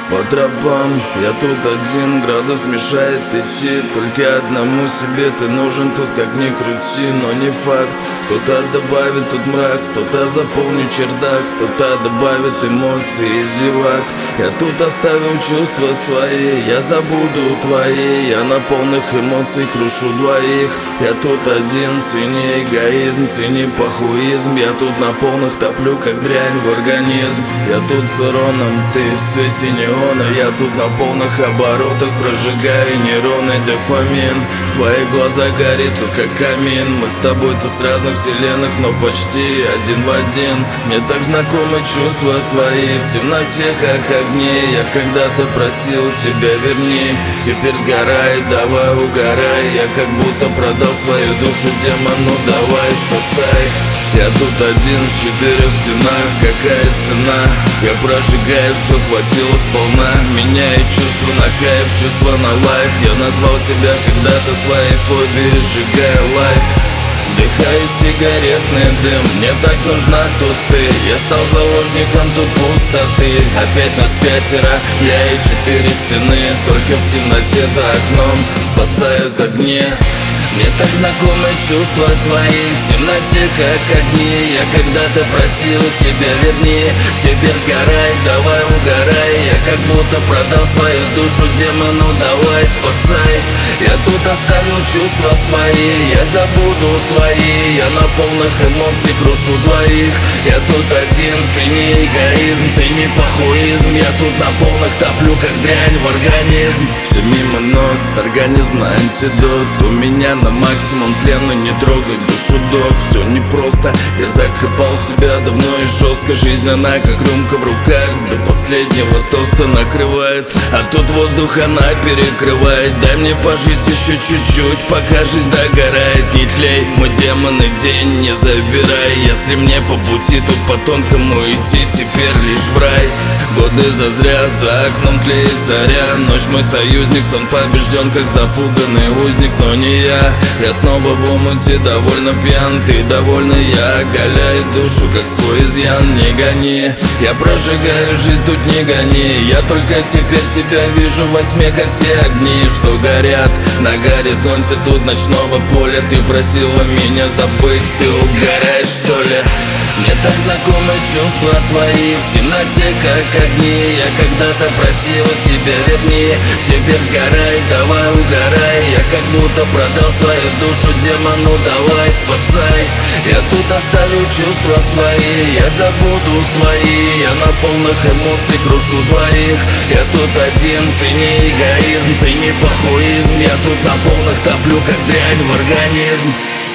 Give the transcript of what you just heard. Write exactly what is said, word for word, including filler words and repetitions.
по тропам. Я тут один, градус мешает идти. Только одному себе ты нужен тут, как ни крути. Но не факт, кто-то добавит тут мрак, кто-то заполнит чердак, кто-то добавит эмоции и зевак. Я тут оставил чувства свои, я забуду твои. Я на полных эмоций крушу двоих. Я тут один, цени эгоизм, цени похуизм. Я тут на полных топлю, как дрянь в организм. Я тут с уроном, ты в цвете неона. Я тут на полных оборотах прожигаю нейроны. Дофамин в твоих глазах горит тут как камин. Мы с тобой тут с разных вселенных, но почти один в один. Мне так знакомы чувства твои в темноте, как огни. Я когда-то просил тебя, верни, теперь сгорай, давай угорай. Я как будто продал свою душу демону, давай спасай. Я тут один в четырех стенах, какая цена? Я прожигаю, все хватило сполна. Меняю чувства на кайф, чувства на лайф. Я назвал тебя когда-то своей фобией, сжигая лайф. Вдыхаю сигаретный дым, мне так нужна тут ты. Я стал заложником тут пустоты. Опять нас пятеро, я и четыре стены. Только в темноте за окном спасают огни. Мне так знакомы чувства твои в темноте, как огни. Я когда-то просил тебя, верни, теперь сгорай, давай угорай. Я как будто продал свою душу демону, давай спасай. Я тут оставил чувства свои, я забуду твои. Я на полных эмоций крушу двоих. Я тут один, цени эгоизм, цени похуизм. Я тут на полных топлю, как дрянь в организм. Все мимо нот, организм на антидот. У меня на максимум тлена, не трогай душу, док. Все непросто, я закопал себя давно и жестко. Жизнь она как рюмка в руках, до последнего тоста накрывает. А тут воздух она перекрывает. Дай мне пожить еще чуть-чуть, пока жизнь догорает. Не тлей, мой демон, и день не забирай. Если мне по пути тут по тонкому идти, теперь лишь в рай. Годы зазря, за окном тлеет заря. Ночь мой союзник, сон побежден, как запуганный узник. Но не я, я снова в омуте, довольно пьян. Ты довольна, я оголяю душу, как свой изъян. Не гони, я прожигаю жизнь, тут не гони. Я только теперь себя вижу во тьме, как те огни, что горят на горизонте тут ночного поля. Ты просила меня забыть, ты угораешь, что ли? Мне так знакомы чувства твои в темноте, как огни. Я когда-то просил тебя, верни, теперь сгорай, давай угорай. Я как будто продал свою душу демону, давай спасай. Я тут оставил чувства свои, я забуду твои. Я на полных эмоций крушу двоих. Я тут один, цени эгоизм, цени похуизм. Я тут на полных топлю, как дрянь в организм.